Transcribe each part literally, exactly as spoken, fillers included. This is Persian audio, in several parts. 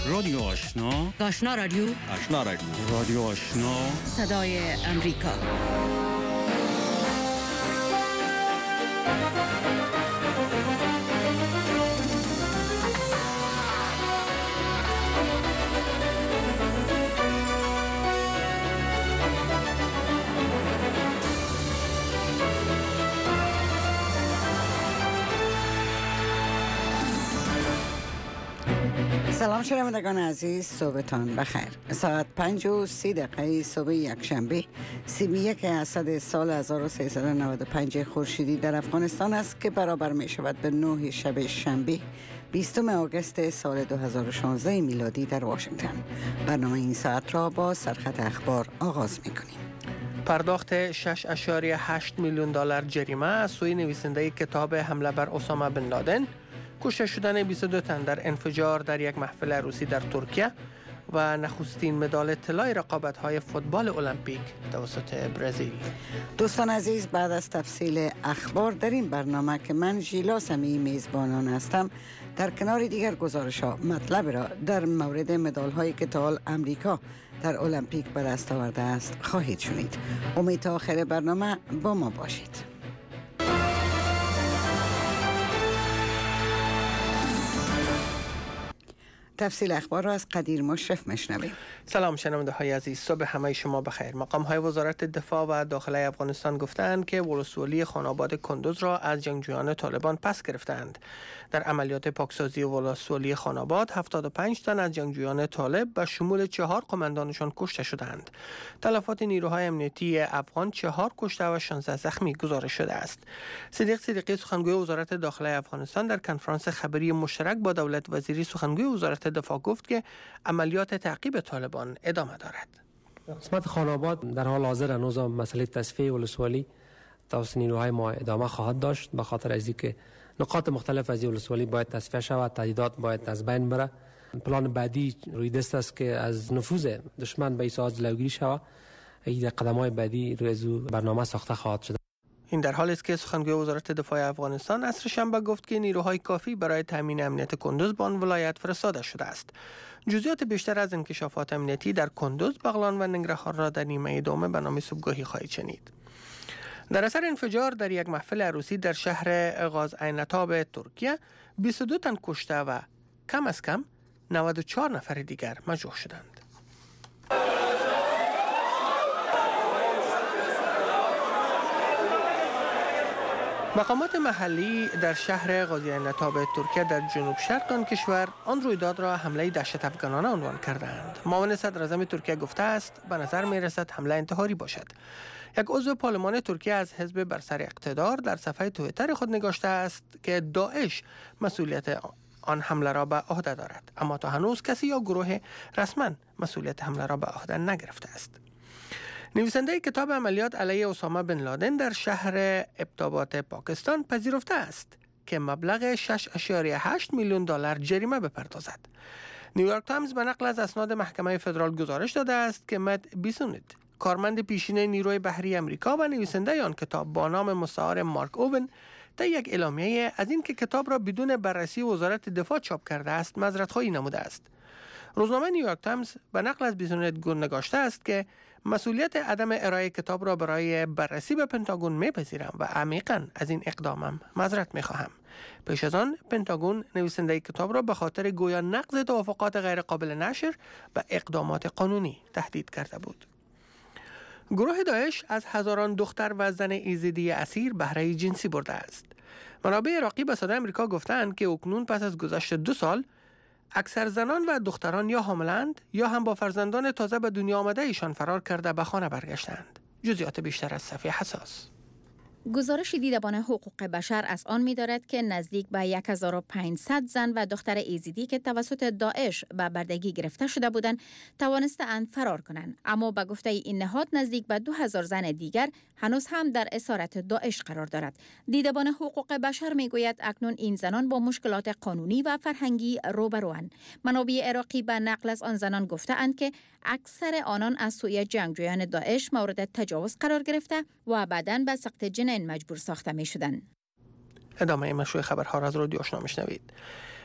رادیو آشنا، آشنا رادیو، آشنا رادیو، رادیو آشنا، صدای امریکا. سلام شنوندگان عزیز، صبحتان بخیر. ساعت پنج و سی دقیقه صبح یکشنبه سی و یک اسد سال هزار و سیصد و نود و پنج خورشیدی در افغانستان است که برابر می شود به نه شب شنبه بیستم آگوست سال دو هزار و شانزده میلادی در واشنگتن. برنامه این ساعت را با سرخط اخبار آغاز می کنیم. پرداخت شش اشاری هشت میلیون دلار جریمه از سوی نویسنده کتاب حمله بر اسامه بن لادن، کشته شدن بیست و دو تن در انفجار در یک محفل عروسی در ترکیه و نخستین مدال طلای رقابت‌های فوتبال المپیک توسط برزیل. دوستان عزیز، بعد از تفصیل اخبار در این برنامه که من ژیلا سمیعی میزبانان هستم، در کنار دیگر گزارش‌ها مطلب را در مورد مدال‌هایی که تا حال امریکا در المپیک به دست آورده است خواهید شنید. امید تا آخر برنامه با ما باشید. تفصیل اخبار را از قدیر مشرف میشنویم. سلام شنونده های عزیز، صبح همه شما بخیر. مقام های وزارت دفاع و داخله افغانستان گفتند که ولسوالی خاناباد کندوز را از جنگجویان طالبان پس گرفتند. در عملیات پاکسازی ولسوالی خاناباد هفتاد و پنج تن از جنگجویان طالب به شمول چهار قماندانشان کشته شدند. تلفات نیروهای امنیتی افغان چهار کشته و شانزده زخمی گزارش شده است. صدیق صدیقی سخنگوی وزارت داخله افغانستان در کنفرانس خبری مشترک با دولت وزیری سخنگوی وزارت دفاع گفت که عملیات تعقیب طالبان ادامه دارد. قسمت خاناباد در حال حاضر هنوز مسئله تصفیه ولسوالی توسط نیروهای ما ادامه خواهد داشت، به خاطر از اینکه نقاط مختلف از ولسوالی باید تصفیه شود، تهدیدات باید از بین بره. پلان بعدی روی دست است که از نفوذ دشمن به ایساعات جلوگیری شود. این قدم‌های بعدی روی از برنامه ساخته خواهد شد. این در حالی است که سخنگوی وزارت دفاع افغانستان عصر شنبه گفت که نیروهای کافی برای تامین امنیت کندوز به آن ولایت فرستاده شده است. جزئیات بیشتر از انکشافات امنیتی در کندوز، بغلان و ننگرهار را در نیمه دوم برنامه صبحگاهی خواهید شنید. در اثر انفجار در یک محفل عروسی در شهر غازعین‌تاب ترکیه، بیست و دو تن کشته و کم از کم نود و چهار نفر دیگر مجروح شدند. مقامات محلی در شهر غازی‌عین‌تاب ترکیه در جنوب شرق آن کشور آن رویداد را حمله دهشت افغانانه عنوان کردند. معاون صدر اعظم ترکیه گفته است به نظر می رسد حمله انتحاری باشد. یک عضو پارلمان ترکیه از حزب بر سر اقتدار در صفحه توییتر خود نگاشته است که داعش مسئولیت آن حمله را به عهده دارد، اما تا هنوز کسی یا گروه رسما مسئولیت حمله را به عهده نگرفته است. نویسنده کتاب عملیات علیه اسامه بن لادن در شهر ابتابات پاکستان پذیرفته است که مبلغ شش اشاریه هشت میلیون دلار جریمه بپردازد. نیویورک تایمز به نقل از اسناد محکمه فدرال گزارش داده است که مت بیسونت، کارمند پیشین نیروی بحری امریکا و نویسنده آن کتاب با نام مستعار مارک اوون، تا یک اعلامیه از این که کتاب را بدون بررسی وزارت دفاع چاپ کرده است معذرت‌خواهی نموده است. روزنامه نیویورک تایمز به نقل از بیسونت نگاشته است که مسئولیت عدم ارائه کتاب را برای بررسی به پنتاگون میپذیرم و عمیقاً از این اقدامم معذرت میخواهم. پیش از آن پنتاگون نویسنده کتاب را به خاطر گویا نقض توافقات غیر قابل نشر به اقدامات قانونی تهدید کرده بود. گروه داعش از هزاران دختر و زن ایزدی اسیر بهره جنسی برده است. منابع عراقی به صدای آمریکا گفتند که اکنون پس از گذشت دو سال اکثر زنان و دختران یا حاملند یا هم با فرزندان تازه به دنیا آمده ایشان فرار کرده به خانه برگشتند. جزئیات بیشتر از صفحه حساس. گزارش دیدبان حقوق بشر از آن می‌دارد که نزدیک به هزار و پانصد زن و دختر ایزیدی که توسط داعش به بردگی گرفته شده بودند توانستند فرار کنند، اما به گفته این نهاد نزدیک به دو هزار زن دیگر هنوز هم در اسارت داعش قرار دارد. دیدبان حقوق بشر میگوید اکنون این زنان با مشکلات قانونی و فرهنگی روبروند. منابع عراقی به نقل از آن زنان گفته‌اند که اکثر آنان از سوی جنگجویان داعش مورد تجاوز قرار گرفته و بعداً به سقط جنین مجبور ساخته می شدند. ادامه مشروع خبرها را از رادیو آشنا میشنوید.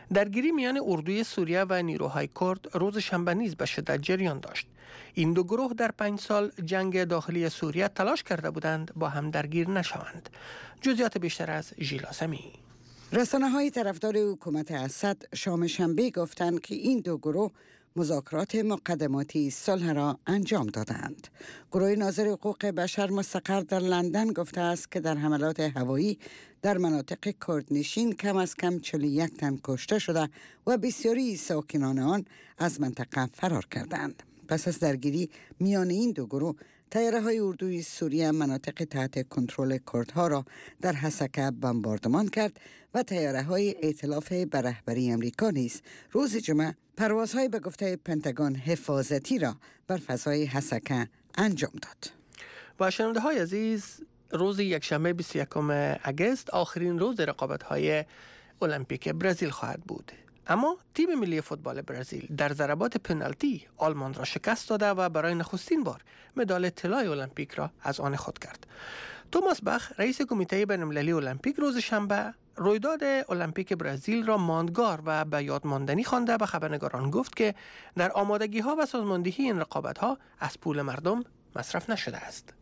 درگیری میان اردوی سوریه و نیروهای کرد روز شنبه نیز به شدت جریان داشت. این دو گروه در پنج سال جنگ داخلی سوریه تلاش کرده بودند با هم درگیر نشوند. جزئیات بیشتر از ژیلا سمی. رسانه های طرفدار حکومت اسد شام شنبه گفتند که این دو گروه مذاکرات مقدماتی صلح را انجام دادند. گروه ناظر حقوق بشر مستقر در لندن گفته است که در حملات هوایی در مناطق کردنشین کم از کم چهل و یک تن کشته شده و بسیاری ساکنان آن از منطقه فرار کردند. پس از درگیری میان این دو گروه، طیاره های اردوی سوریه مناطق تحت کنترل کردها را در حسکه بمباردمان کرد و طیاره های ائتلاف به رهبری امریکا نیز روز جمعه پروازهای به گفته پنتاگون حفاظتی را بر فضای حسکه انجام داد. و شنونده های عزیز، روز یکشنبه بیست و یکم اگست آخرین روز رقابت‌های المپیک برزیل خواهد بود. اما تیم ملی فوتبال برزیل در ضربات پنالتی آلمان را شکست داده و برای نخستین بار مدال طلای المپیک را از آن خود کرد. توماس بخ، رئیس کمیته بین‌المللی المپیک، روز شنبه رویداد المپیک برزیل را ماندگار و به یاد ماندنی خوانده به خبرنگاران گفت که در آمادگی‌ها و سازماندهی این رقابت‌ها از پول مردم مصرف نشده است.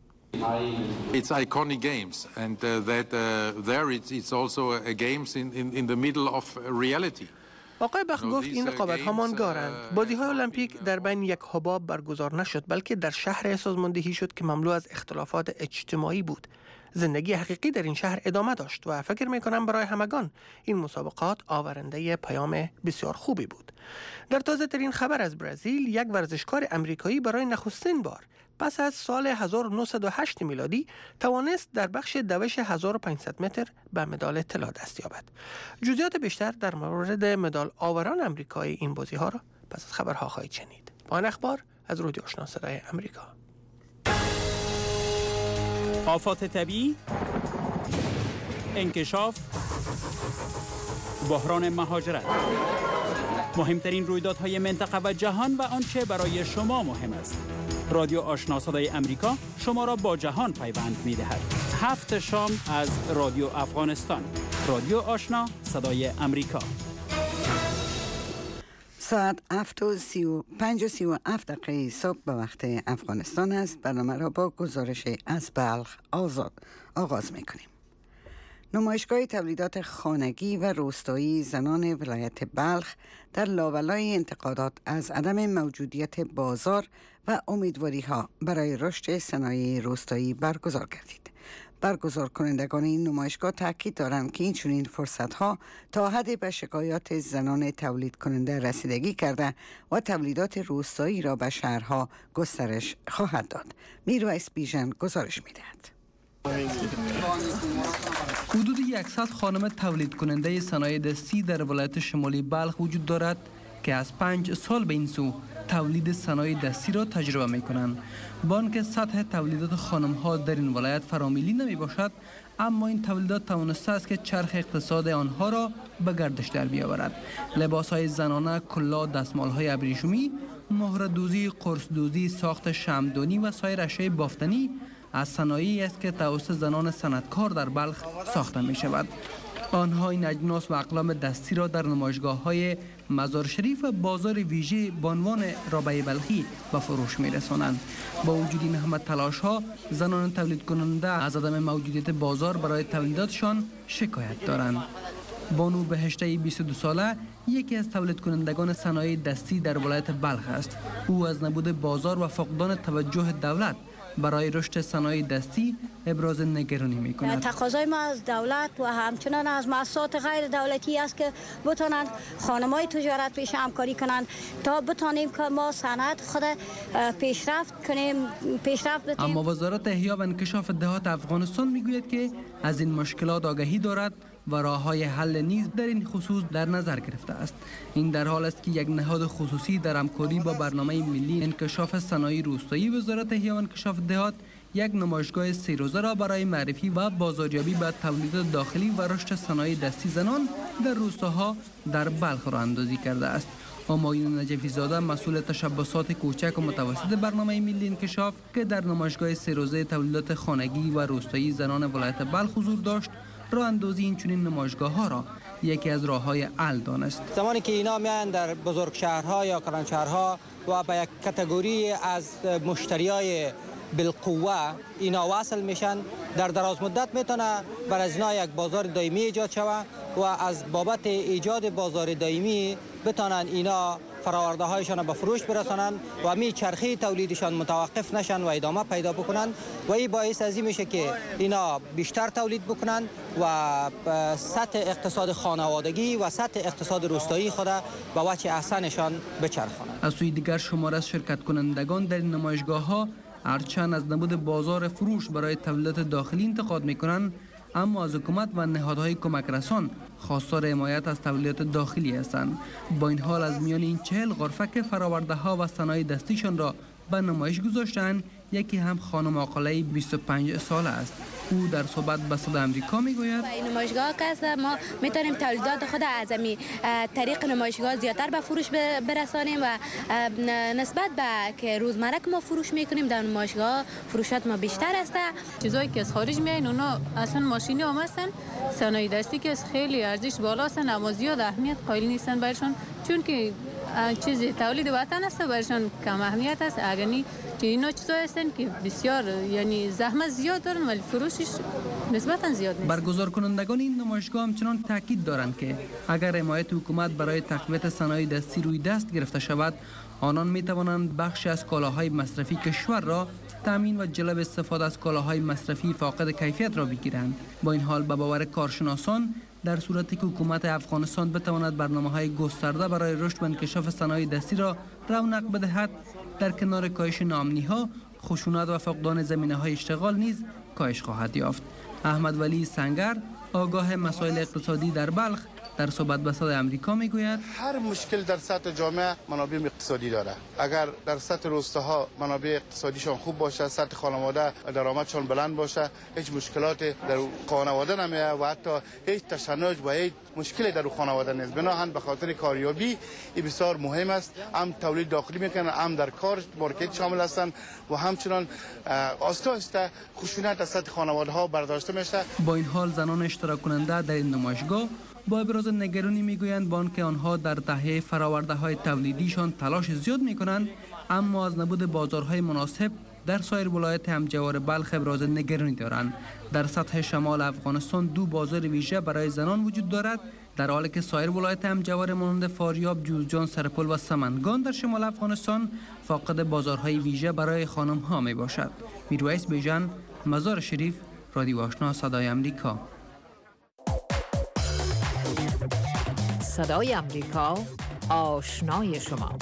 It's iconic games and uh, that uh, there it's, it's also a games in, in, in the middle of reality. آقای بخ گفت این رقابت‌ها ماندگارند. بازی‌های المپیک در بین یک حباب برگزار نشد، بلکه در شهر سازماندهی شد که مملو از اختلافات اجتماعی بود. زندگی حقیقی در این شهر ادامه داشت و فکر می‌کنم برای همگان این مسابقات آورنده پیام بسیار خوبی بود. در تازه‌ترین خبر از برزیل، یک ورزشکار امریکایی برای نخستین بار پس از سال هزار و نهصد و هشت میلادی توانست در بخش دوش هزار و پانصد متر به مدال طلا دست یابد. جزئیات بیشتر در مورد مدال آوران امریکایی این بازی‌ها را پس از خبرها خواهید شنید. پایان اخبار از رادیو آشنا صدای امریکا. آفات طبیعی، انکشاف، بحران مهاجرت، مهمترین رویدادهای منطقه و جهان و آنچه برای شما مهم است. رادیو آشنا صدای امریکا شما را با جهان پیوند می‌دهد. هفت شام از رادیو افغانستان. رادیو آشنا صدای امریکا. ساعت هفت و سی و پنج و سی و هفت دقیقه صبح به وقت افغانستان است. برنامه را با گزارش از بلخ آزاد آغاز می‌کنیم. نمایشگاه تولیدات خانگی و روستایی زنان ولایت بلخ در لابلای انتقادات از عدم موجودیت بازار و امیدواری‌ها برای رشد صنایع روستایی برگزار گردید. برگزار کنندگان این نمایشگاه تاکید دارند که این چنین فرصت‌ها تا حدی به شکایات زنان تولید کننده رسیدگی کرده و تولیدات روستایی را به شهرها گسترش خواهد داد. میرویس بیژن گزارش می‌دهد. حدود صد خانم تولید کننده صنایع دستی در ولایت شمالی بلخ وجود دارد که از پنج سال به این سو تولید صنایع دستی را تجربه می کنند. با آنکه سطح تولیدات خانم ها در این ولایت فرامیلی نمی باشد، اما این تولیدات توانسته است که چرخ اقتصاد آنها را به گردش در بیاورد. لباس های زنانه، کلا، دستمال های ابریشمی، مهره دوزی، قرص دوزی، ساخت شمعدانی و سایر اشیاء بافتنی از صنایعی است که توسط زنان صنعتکار در بلخ ساخته می شود. آنها این اجناس و اقلام دستی را در نمایشگاه های مزار شریف و بازار ویژه بانوان رابعه بلخی به فروش می رسانند. با وجود این همه تلاش ها، زنان تولید کننده از عدم موجودیت بازار برای تولیداتشان شکایت دارند. بانو بهشته بیست و دو ساله یکی از تولید کنندگان صنایع دستی در ولایت بلخ است. او از نبود بازار و فقدان توجه دولت برای رشد صنایع دستی ابراز نگرانی می کند. تقاضای ما از دولت و همچنان از مؤسسات غیر دولتی است که بتوانند خانم‌های تجارت پیش همکاری کنند تا بتانیم که ما صنعت خود پیشرفت کنیم پیشرفت بدیم. اما وزارت احیا و انکشاف دهات افغانستان میگوید که از این مشکلات آگاهی دارد و راه‌های حل نیز در این خصوص در نظر گرفته است. این در حال است که یک نهاد خصوصی در همکاری با برنامه ملی انکشاف صنایع روستایی وزارت احیا و انکشاف دهات یک نمایشگاه سه روزه را برای معرفی و بازاریابی به تولیدات داخلی و رشد صنایع دستی زنان در روستاها در بلخ راه اندازی کرده است. همایون نجفی زاده مسئول تشبسات کوچک و متوسط برنامه ملی انکشاف که در نمایشگاه سه روزه تولیدات خانگی و روستایی زنان ولایت بلخ حضور داشت، راه اندازی این چنین نمایشگاه ها را یکی از راه‌های حل دانست. زمانی که اینا میان در بزرگ شهرها یا کلانشهرها و به یک کاتگوری از مشتریای بالقوه اینا وصل میشن، در دراز مدت میتونه بر از اینا یک بازار دائمی ایجاد شود و از بابت ایجاد بازار دائمی بتونن اینا فراورده هایشان به فروش برسانند و می چرخی تولیدشان متوقف نشن و ادامه پیدا بکنن و این باعث از این میشه که اینا بیشتر تولید بکنن و سطح اقتصاد خانوادگی و سطح اقتصاد روستایی خود به وجه احسنشان بچرخانند. از سوی دیگر شمار از شرکت کنندگان در این نمایشگاه ها هرچند از نبود بازار فروش برای تولیدات داخلی انتقاد میکنند، اما از حکومت و نهادهای کمک رسان خواستار حمایت از تولیدات داخلی هستند. با این حال از میان این چهل غرفه که فراورده ها و صنایع دستیشان را به نمایش گذاشتند، یکی هم خانم عاقله بیست و پنج ساله است. او در صحبت به صدای آمریکا میگوید این نمایشگاه که ما میتونیم تولیدات خود از می طریق نمایشگاه زیادتر به فروش برسانیم و نسبت به که روزمره که ما فروش میکنیم در نمایشگاه فروشات ما بیشتر است. چیزایی که از خارج میایین اونا اصلا ماشینی آمدن، صنایع دستی که خیلی ارزش بالا هستن اما زیاد اهمیت قائل نیستن برشان، چون که چیزی تولید وطن است برشان کم اهمیت است. اگرنی که اینا چیزایی هستن که بسیار یعنی زحمت زیاد دارن ولی فروشش نسبتا زیاد نیست. برگزار کنندگان این نمایشگاه همچنان تاکید دارند که اگر حمایت حکومت برای تقویت صنایع دستی روی دست گرفته شود، آنان می توانند بخشی از کالاهای مصرفی کشور را تامین و جلب استفاده از کالاهای مصرفی فاقد کیفیت را بگیرند. با این حال به باور کارشناسان، در صورتی که حکومت افغانستان بتواند برنامه‌های گسترده برای رشد و انکشاف صنایع دستی را رونق بدهد، در کنار کاهش ناامنی‌ها، خشونت و فقدان زمینه‌های اشتغال نیز کاهش خواهد یافت. احمد ولی سنگر، آگاه مسائل اقتصادی در بلخ، در صحبت به صدای آمریکا میگوید هر مشکل در سطح جامعه منابع اقتصادی داره. اگر در سطح روستاها منابع اقتصادیشان خوب باشه، سطح خانواده درآمدشان بلند باشه، هیچ مشکلات در خانواده نمیه و حتی هیچ تشنج و هیچ مشکلی در خانواده نیست. بناهن به خاطر کاریابی این بسیار مهم است. هم تولید داخلی میکنن، هم در کار مارکت شامل هستند و همچنان آستا آستا خشونت از سطح خانواده ها برداشته میشه. با این حال زنان اشتراک کننده در این نمایشگاه با ابراز نگرانی میگویند با آنکه آنها در تهیه فراورده های تولیدیشان تلاش زیاد میکنند، اما از نبود بازارهای مناسب در سایر ولایت همجوار بلخ ابراز نگرانی دارند. در سطح شمال افغانستان دو بازار ویژه برای زنان وجود دارد، در حالی که سایر ولایت همجوار مانند فاریاب، جوزجان، سرپل و سمنگان در شمال افغانستان فاقد بازارهای ویژه برای خانم ها می باشد. میرویس بیژن، مزار شریف، رادیو آشنا صدای آمریکا. صدای آمریکا، آشنای شما.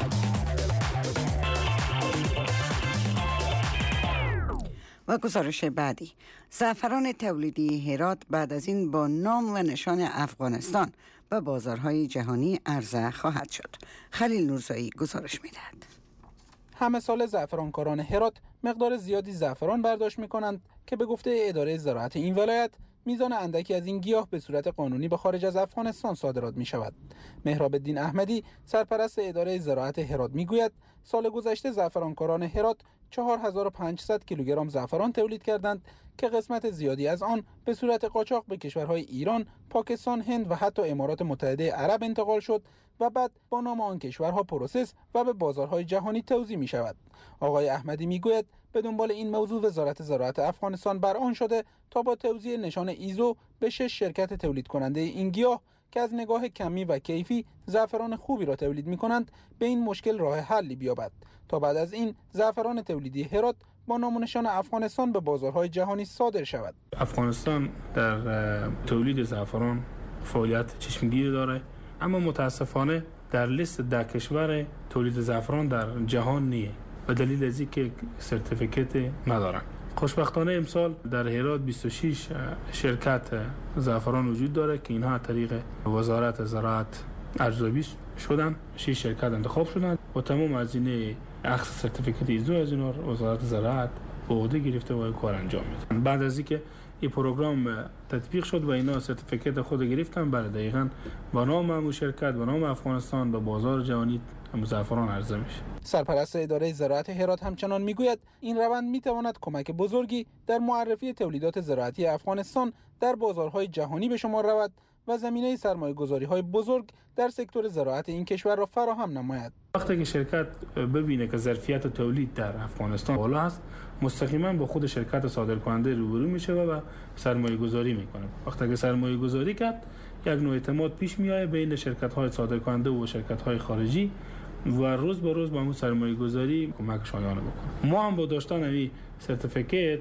و گزارش بعدی، زعفران تولیدی هرات بعد از این با نام و نشان افغانستان به بازارهای جهانی عرضه خواهد شد. خلیل نورزایی گزارش میدهد. همه سال زعفرانکاران هرات مقدار زیادی زعفران برداشت می‌کنند که به گفته اداره زراعت این ولایت میزان اندکی از این گیاه به صورت قانونی به خارج از افغانستان صادرات می شود. مهراب الدین احمدی، سرپرست اداره زراعت هرات میگوید سال گذشته زعفرانکاران هرات چهار هزار و پانصد کیلوگرم زعفران تولید کردند که قسمت زیادی از آن به صورت قاچاق به کشورهای ایران، پاکستان، هند و حتی امارات متحده عرب انتقال شد و بعد با نام آن کشورها پروسس و به بازارهای جهانی توزیع می شود. آقای احمدی میگوید به دنبال این موضوع وزارت زراعت افغانستان بر آن شده تا با توزیع نشان ایزو به شش شرکت تولید کننده این گیاه که از نگاه کمی و کیفی زعفران خوبی را تولید می کنند به این مشکل راه حلی بیابد تا بعد از این زعفران تولیدی هرات با نام و نشان افغانستان به بازارهای جهانی صادر شود. افغانستان در تولید زعفران فعالیت چشمگیری داره، اما متاسفانه در لیست ده کشور تولید زعفران در جهان نیست به دلیل از اینکه سرتیفیکت ندارن. خوشبختانه امسال در هرات بیست و شش شرکت زعفران وجود داره که اینها از طریق وزارت زراعت ارزیابی شدن. شش شرکت انتخاب شدند و تمام هزینه اخذ سرتیفیکت ایزو از اینا وزارت زراعت به عهده گرفته و کار انجام میده. بعد از اینکه این پروگرام تطبیق شد و اینا سرتیفیکت خود گرفتن، برای دقیقاً با نام همون شرکت با نام افغانستان به بازار جهانی زعفران عرضه میشه. سرپرست اداره زراعت هرات همچنان میگوید این روند میتواند کمک بزرگی در معرفی تولیدات زراعتی افغانستان در بازارهای جهانی به شمار رود و زمینه سرمایه‌گذاری‌های بزرگ در سکتور زراعت این کشور را فراهم نماید. وقتی که شرکت ببینه که ظرفیت تولید در افغانستان بالا است، مستقیما با خود شرکت صادرکننده روبرو میشه و سرمایه‌گذاری میکنه. وقتی که سرمایه‌گذاری کرد، یک نوع اعتماد پیش میاد بین شرکت‌های صادرکننده و شرکت‌های خارجی و روز به روز با اون سرمایه‌گذاری کمک شایانه بکنه. ما هم با داشتن این سرتیفیکیت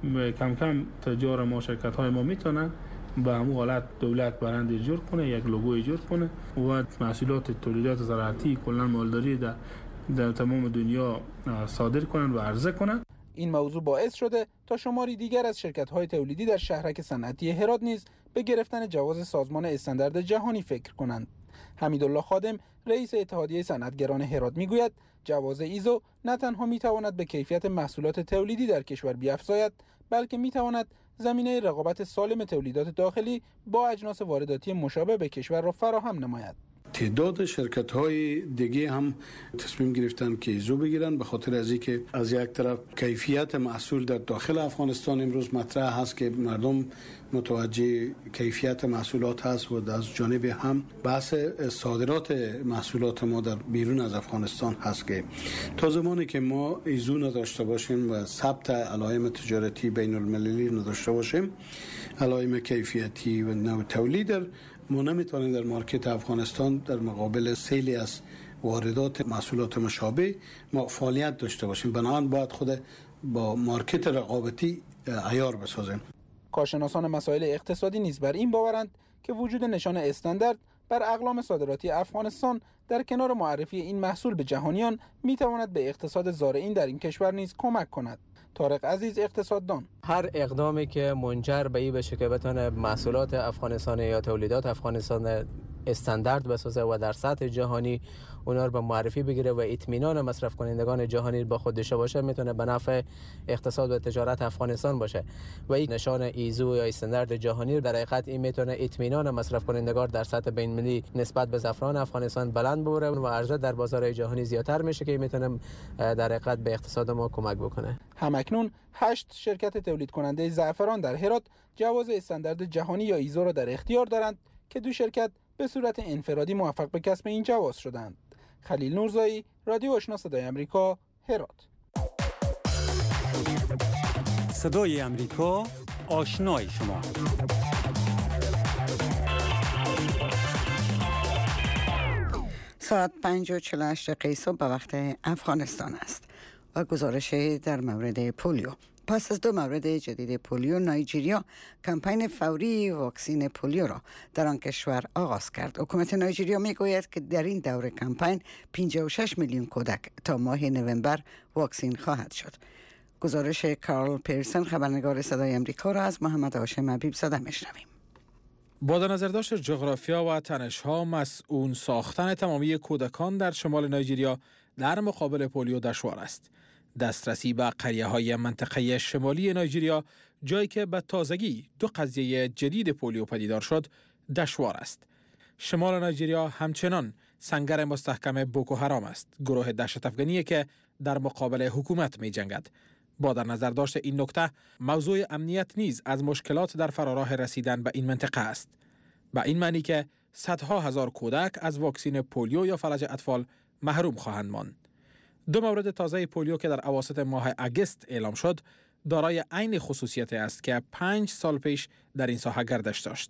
کم کم تجار ما، شرکت‌های ما میتونن به همون حالت دولت برند ایجاد کنه، یک لوگو ایجاد کنه و محصولات تولیدات زراعتی کلا مالداری در, در تمام دنیا صادر کنن و عرضه کنن. این موضوع باعث شده تا شماری دیگر از شرکت‌های تولیدی در شهرک صنعتی هرات نیز به گرفتن جواز سازمان استاندارد جهانی فکر کنند. حمیدالله خادم، رئیس اتحادیه صنعتگران هرات میگوید جواز ایزو نه تنها میتواند به کیفیت محصولات تولیدی در کشور بیفزاید، بلکه میتواند زمینه رقابت سالم تولیدات داخلی با اجناس وارداتی مشابه به کشور را فراهم نماید. تعداد شرکت‌های دیگه هم تصمیم گرفتن که ایزو بگیرن، به خاطر از اینکه از یک طرف کیفیت محصول در داخل افغانستان امروز مطرح هست که مردم متوجه کیفیت محصولات هست و از جانب هم بحث صادرات محصولات ما در بیرون از افغانستان هست که تا زمانی که ما ایزو نداشته باشیم و ثبت علائم تجارتی بین المللی نداشته باشیم، علائم کیفیتی و نوع تولید، ما نمیتونیم در مارکت افغانستان در مقابل سیلی از واردات محصولات مشابه ما فعالیت داشته باشیم. بنابراین باید خود با مارکت رقابتی عیار بسازیم. کارشناسان مسائل اقتصادی نیز بر این باورند که وجود نشان استاندارد بر اقلام صادراتی افغانستان در کنار معرفی این محصول به جهانیان میتواند به اقتصاد زارعین در این کشور نیز کمک کند. طارق عزیز، اقتصاددان: هر اقدامی که منجر به این بشه که بتونه محصولات افغانستان یا تولیدات افغانستان استاندارد بسازه و در سطح جهانی اونا رو به معرفی بگیره و اطمینان مصرف کنندگان جهانی با خود داشته باشه، میتونه به نفع اقتصاد و تجارت افغانستان باشه و این نشان ایزو یا استاندارد جهانی در حقیقت این میتونه اطمینان مصرف کنندگان در سطح بین‌المللی نسبت به زعفران افغانستان بلند ببره و عرضه در بازار جهانی زیادتر میشه که میتونه در حقیقت به اقتصاد ما کمک بکنه. همکنون هشت شرکت تولید کننده زعفران در هرات جواز استاندارد جهانی یا ایزو را در اختیار دارند که دو شرکت به صورت انفرادی موفق به کسب این جواز شدند. خلیل نورزایی، رادیو آشنا صدای آمریکا، هرات. صدای آمریکا، آشنای شما. ساعت پنج و چهل و هشت دقیقه صبح به وقت افغانستان است و گزارش در مورد پولیو. پس از دو مورد جدید پولیو، نایجیریا کمپین فوری واکسین پولیو را در آن کشور آغاز کرد. حکومت نایجیریا میگوید که در این دوره کمپین پنجاه و شش میلیون کودک تا ماه نوامبر واکسین خواهد شد. گزارش کارل پیرسن، خبرنگار صدای آمریکا، را از محمد هاشم حبیب زاده میشنویم. با در نظر داشت جغرافیا و تنش‌ها مسئول ساختن تمامی کودکان در شمال نایجیریا در مقابل پولیو دشوار است. دسترسی به قریه‌های منطقه شمالی نایجیریا، جایی که به تازگی دو قضیه جدید پولیو پدیدار شد، دشوار است. شمال نایجیریا همچنان سنگر مستحکم بوکو حرام است، گروه دهشت افغانی که در مقابل حکومت می جنگد. با در نظر داشت این نکته، موضوع امنیت نیز از مشکلات در فراراه رسیدن به این منطقه است. به این معنی که صدها هزار کودک از واکسین پولیو یا فلج اطفال محروم خواهند ماند. دو مورد تازه پولیو که در اواسط ماه اگست اعلام شد، دارای عین خصوصیت است که پنج سال پیش در این ساحه گردش داشت.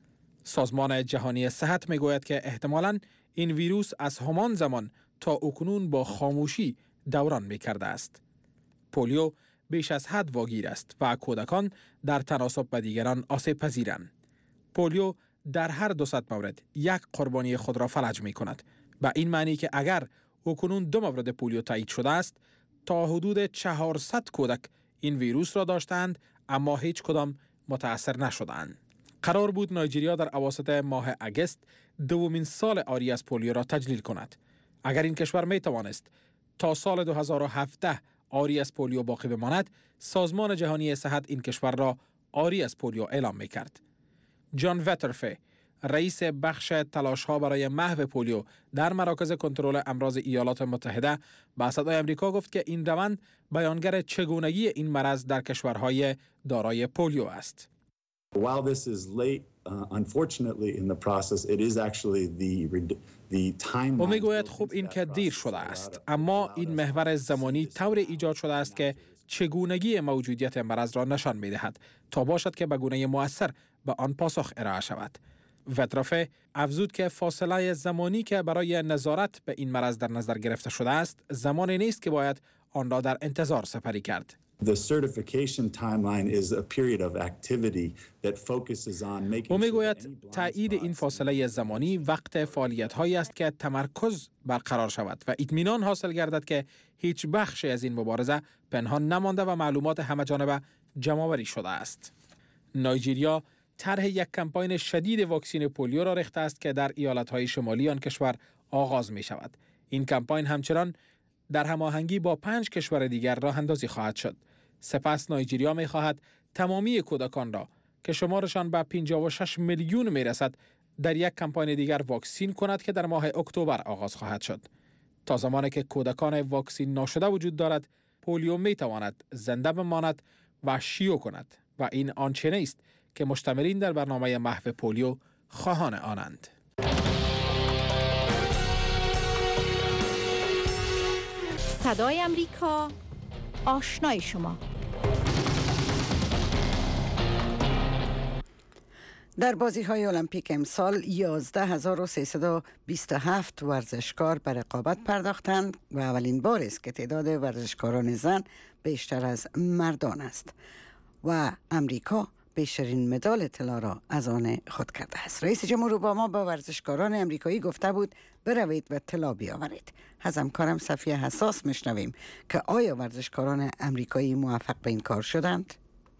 سازمان جهانی صحت میگوید که احتمالاً این ویروس از همان زمان تا اکنون با خاموشی دوران میکرده است. پولیو بیش از حد واگیر است و کودکان در تناسب به دیگران آسیب پذیرند. پولیو در هر دوصد مورد یک قربانی خود را فلج می کند. به این معنی که اگر اکنون دو مورد پولیو تایید شده است، تا حدود چهارصد کودک این ویروس را داشتند اما هیچ کدام متأثر نشدند. قرار بود نایجیریا در اواسط ماه اگست دومین سال عاری از پولیو را تجلیل کند. اگر این کشور می توانست تا سال دو هزار و هفده عاری از پولیو باقی بماند، سازمان جهانی صحت این کشور را عاری از پولیو اعلام می کرد. جان وترفه، رئیس بخش تلاش‌ها برای محو پولیو در مراکز کنترل امراض ایالات متحده، با صدای آمریکا گفت که این روند بیانگر چگونگی این مرض در کشورهای دارای پولیو است. While this is late, uh, unfortunately in the process, it is actually the the time. او میگوید خوب این که دیر شده است، اما این محور زمانی طور ایجاد شده است که چگونگی موجودیت مرض را نشان می‌دهد تا باشد که به گونه مؤثر به آن پاسخ ارائه شود. وترافه افزود که فاصله زمانی که برای نظارت به این مرض در نظر گرفته شده است، زمانی نیست که باید آن را در انتظار سپری کرد. The certification timeline is a period of activity that focuses on making. او میگوید تایید این فاصله زمانی وقت فعالیت هایی است که تمرکز برقرار شود و اطمینان حاصل گردد که هیچ بخشی از این مبارزه پنهان نمانده و معلومات همه‌جانبه جمع‌آوری شده است. نایجیریا طرح یک کمپاین شدید واکسن پولیو را ریخته است که در ایالت‌های شمالی آن کشور آغاز می شود. این کمپاین همچنان در هماهنگی با پنج کشور دیگر راه اندازی خواهد شد. سپس نایجیریا می خواهد تمامی کودکان را که شمارشان به پنجاه و شش میلیون می رسد در یک کمپاین دیگر واکسین کند که در ماه اکتبر آغاز خواهد شد. تا زمانی که کودکان واکسین ناشده وجود دارد، پولیو می تواند زنده بماند و شیوع کند و این آنچه نیست که مشتملین در برنامه محو پولیو خواهان آنند. صدای امریکا، آشنای شما. در بازی‌های المپیک امسال یازده هزار و سیصد و بیست و هفت ورزشکار به رقابت پرداختند و اولین بار است که تعداد ورزشکاران زن بیشتر از مردان است و امریکا بیشترین مدال طلا را از آن خود کرده است. رئیس جمهور اوباما به ورزشکاران امریکایی گفته بود بروید و طلا بیاورید. از همکارم صفیه حساس میشنویم که آیا ورزشکاران امریکایی موفق به این کار شدند؟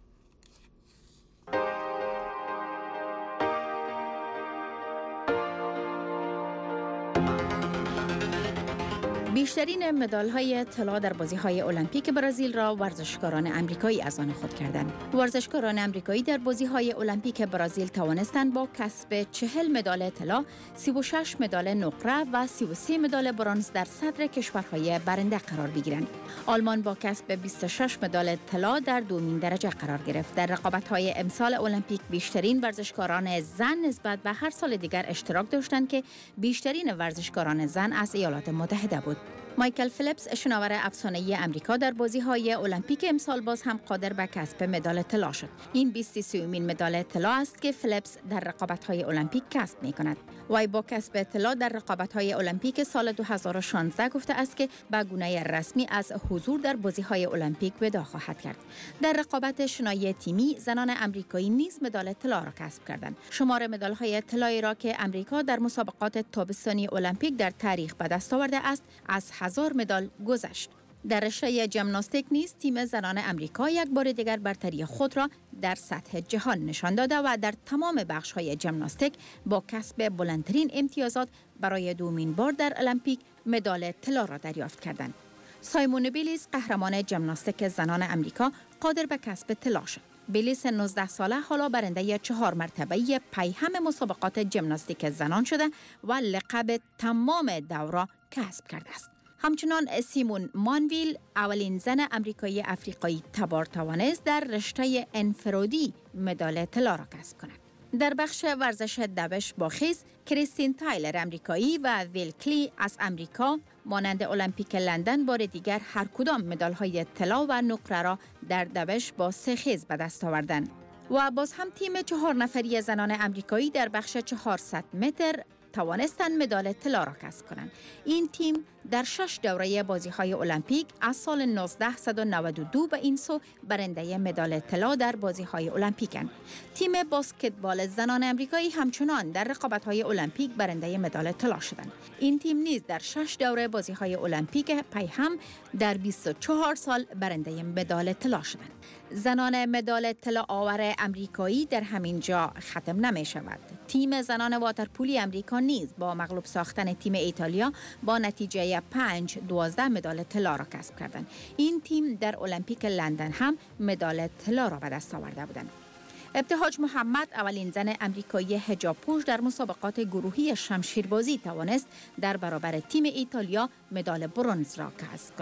بیشترین مدال‌های طلا در بازی‌های المپیک برزیل را ورزشکاران امریکایی از آن خود کردند. ورزشکاران امریکایی در بازی‌های المپیک برزیل توانستند با کسب چهل مدال طلا، سی و شش مدال نقره و سی و سه مدال برنز در صدر کشورهای برنده قرار بگیرند. آلمان با کسب بیست و شش مدال طلا در دومین درجه قرار گرفت. در رقابت‌های امسال المپیک بیشترین ورزشکاران زن نسبت به هر سال دیگر اشتراک داشتند که بیشترین ورزشکاران زن از ایالات متحده بود. مایکل فیلیپس شناور افسانه‌ای امریکا در بازی‌های المپیک امسال باز هم قادر به کسب مدال طلا شد. این بیست و سومین مدال طلا است که فیلیپس در رقابت‌های المپیک کسب می‌کند. وی با کسب طلا در رقابت‌های المپیک سال دو هزار و شانزده گفته است که به گونه رسمی از حضور در بازی‌های المپیک وداع خواهد کرد. در رقابت شنای تیمی زنان امریکایی نیز مدال طلا را کسب کردند. شمار مدال‌های طلایی را که امریکا در مسابقات تابستانی المپیک در تاریخ به دست آورده است از هزار مدال گذشت. در رشته ژیمناستیک نیز تیم زنان امریکا یک بار دیگر برتری خود را در سطح جهان نشان داده و در تمام بخش‌های ژیمناستیک با کسب بلندترین امتیازات برای دومین بار در المپیک مدال طلا را دریافت کردند. سایمون بیلیس قهرمان ژیمناستیک زنان امریکا قادر به کسب طلا شد. بیلیس نوزده ساله حالا برنده چهار مرتبه‌ای پیهم مسابقات ژیمناستیک زنان شده و لقب تمام دوره کسب کرده است. همچنان سیمون مانویل اولین زن امریکایی افریقایی تبار توانست در رشته انفرادی مدال طلا را کسب کند. در بخش ورزش دوش با خیز، کریستین تایلر امریکایی و ویل کلی از امریکا مانند المپیک لندن بار دیگر هر کدام مدال‌های طلا و نقره را در دوش با سه خیز به دست آوردند. و باز هم تیم چهار نفری زنان امریکایی در بخش چهارصد متر توانستند مدال طلا را کسب کنند. این تیم در شش دوره بازی‌های المپیک از سال نوزده نود و دو به این سو برنده مدال طلا در بازی‌های المپیکند. تیم بسکتبال زنان امریکایی همچنان در رقابت‌های المپیک برنده مدال طلا شدند. این تیم نیز در شش دوره بازی‌های المپیک پیهم در بیست و چهار سال برنده مدال طلا شدند. زنان مدال طلا آور امریکایی در همین جا ختم نمی شود. تیم زنان واترپولی امریکا نیز با مغلوب ساختن تیم ایتالیا با نتیجه پنج دوازده مدال طلا را کسب کردند. این تیم در المپیک لندن هم مدال طلا را به دست آورده بودند. ابتهاج محمد اولین زن امریکایی حجاب پوش در مسابقات گروهی شمشیربازی توانست در برابر تیم ایتالیا مدال برنز را کسب کند.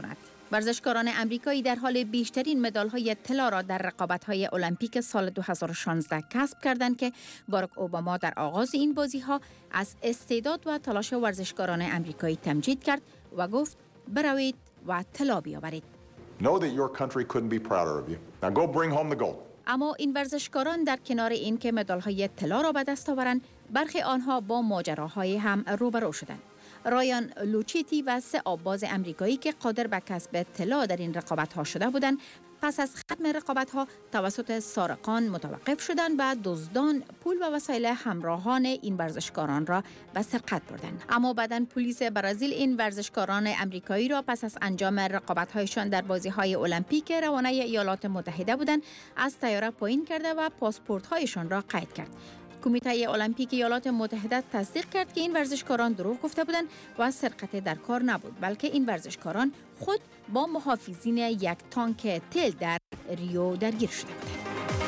ورزشکاران امریکایی در حال بیشترین مدال‌های طلا را در رقابت‌های المپیک سال دو هزار و شانزده کسب کردند که باراک اوباما در آغاز این بازی‌ها از استعداد و تلاش ورزشکاران امریکایی تمجید کرد و گفت بروید و طلا بیاورید. Know that your country couldn't be prouder of you. Now go bring home the gold. اما این ورزشکاران در کنار این که مدال‌های طلا را به دست آورند، برخی آنها با ماجراهای هم روبرو شدند. رایان لوچیتی و سه آبباز امریکایی که قادر به کسب طلا در این رقابت‌ها شده بودند، پس از ختم رقابت‌ها توسط سارقان متوقف شدند و دزدان پول و وسایل همراهان این ورزشکاران را به سرقت بردند. اما بعداً پلیس برزیل این ورزشکاران امریکایی را پس از انجام رقابت‌هایشان در بازی‌های المپیک روانه ایالات متحده بودند از طیاره پایین کرده و پاسپورت‌هایشان را قید کرد. کمیته المپیک ایالات متحده تصدیق کرد که این ورزشکاران دروغ گفته بودند و سرقت در کار نبود، بلکه این ورزشکاران خود با محافظین یک تانک تل در ریو درگیر شده بودند.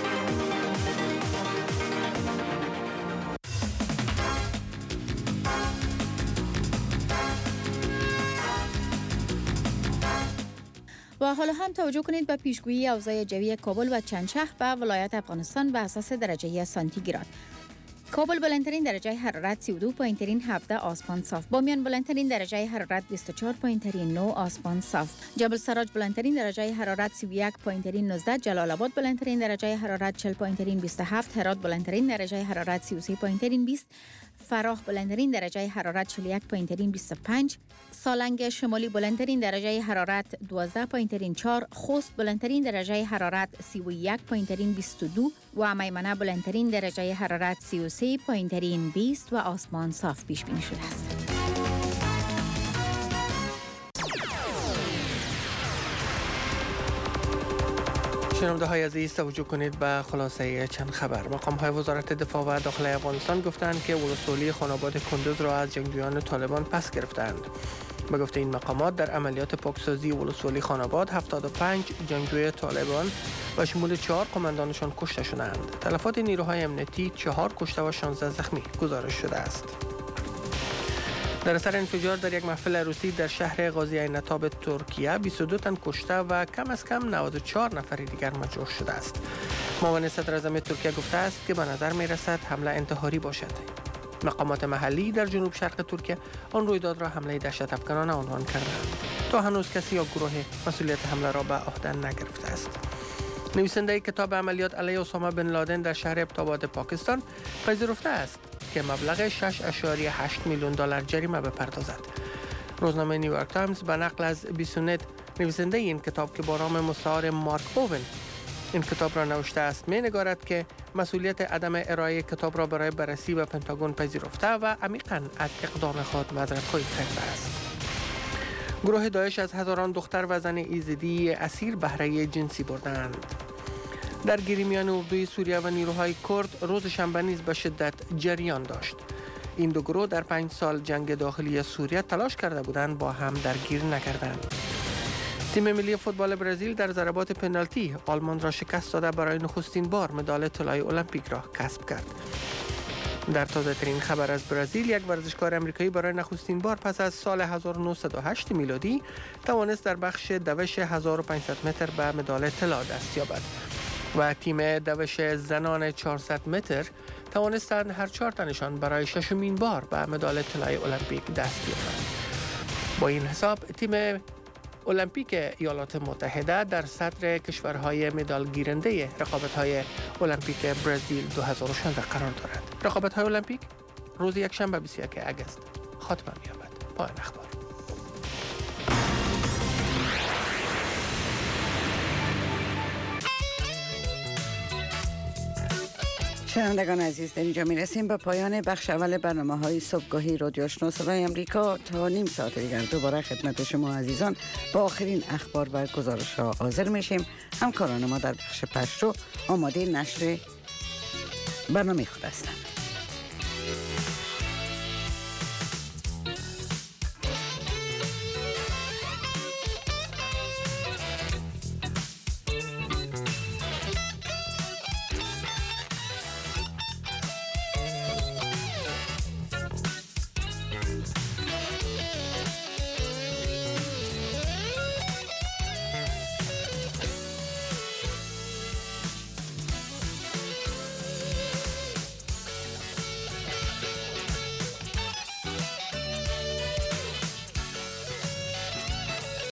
و حالا هم توجه کنید به پیشگویی اوضاع جوی کابل و چند شهر و ولایت افغانستان به اساس درجه سانتیگراد. کابل بلندترین درجه حرارت سی و دو پایین ترین هفده آسمان صاف. بامیان بلندترین درجه حرارت بیست و چهار پایین ترین نه آسمان صاف. جبل سراج بلندترین درجه حرارت سی و یک پایین ترین نوزده. جلال آباد بلندترین درجه حرارت چهل پایین ترین بیست و هفت. هرات بلندترین درجه حرارت سی و سه پایین ترین بیست. فراه بلندترین درجه حرارت چهل و یک پایین ترین بیست و پنج. سالنگ شمالی بلندترین درجه حرارت دوازده پایین ترین چهار. خوست بلندترین درجه حرارت سی و یک پایین ترین بیست و دو و میمنه بلندترین درجه حرارت سی و سه پایین ترین بیست و آسمان صاف پیش بینی شده است. شنونده های عزیز توجه کنید به خلاصه چند خبر. مقام های وزارت دفاع و داخلی افغانستان گفتند که ولسوالی خاناباد کندوز را از جنگجویان طالبان پس گرفتند. به گفته این مقامات در عملیات پاکسازی ولسوالی خاناباد هفتاد و پنج جنگجوی طالبان و شمول چهار قماندانشان کشته شدند. تلفات نیروهای امنیتی چهار کشته و شانزده زخمی گزارش شده است. در اثر انفجار در یک محفل عروسی در شهر غازی عین‌تاب ترکیه بیست و دو تن کشته و کم از کم نود و چهار نفر دیگر مجروح شده است. معاون صدر اعظم ترکیه گفته است که به نظر می رسد حمله انتحاری باشد. مقامات محلی در جنوب شرق ترکیه آن رویداد را حمله دهشت افکنانه عنوان کردند. تا هنوز کسی یا گروه مسئولیت حمله را به عهده نگرفته است. نویسنده کتاب عملیات علیه اسامه بن لادن در شهر ابتاباد پاکستان پذیرفته است که مبلغ شش اشاری هشت میلیون دلار جریمه بپردازد. روزنامه نیویورک تایمز به نقل از بیسونت نویسنده این کتاب که با نام مستعار مارک اوون این کتاب را نوشته است می‌نگارد که مسئولیت عدم ارائه کتاب را برای بررسی به پنتاگون پذیرفته و عمیقاً از اقدام خود معذرت‌خواهی کرده است. گروه داعش از هزاران دختر و زن ایزدی اسیر بهره جنسی بردند. درگیری میان اردوی سوریه و نیروهای کرد روز شنبه نیز به شدت جریان داشت. این دو گروه در پنج سال جنگ داخلی سوریه تلاش کرده بودند با هم درگیر نکردند. تیم ملی فوتبال برزیل در ضربات پنالتی آلمان را شکست داده برای نخستین بار مدال طلای المپیک را کسب کرد. در تازه ترین خبر از برزیل، یک ورزشکار امریکایی برای نخستین بار پس از سال هزار و نهصد و هشت میلادی توانست در بخش دوش هزار و پانصد متر به مدال طلا دست یابد و تیم دوش زنان چهارصد متر توانستند هر چهار تنشان برای ششمین بار به مدال طلای المپیک دست یابند. با این حساب تیم المپیک ایالات متحده در صدر کشورهای مدال گیرنده رقابت‌های المپیک برزیل دو هزار و شانزده قرار دارد. رقابت‌های المپیک روز یکشنبه بیست و یک آگوست خاتمه می‌یابد. پایان اخبار. شنوندگان عزیز، در اینجا می رسیم به پایان بخش اول برنامه های صبحگاهی رادیو آشنا صدای امریکا. تا نیم ساعت دیگر دوباره خدمت شما عزیزان با آخرین اخبار و گزارش ها حاضر میشیم. همکاران ما در بخش پشتو آماده نشر برنامه خود هستند.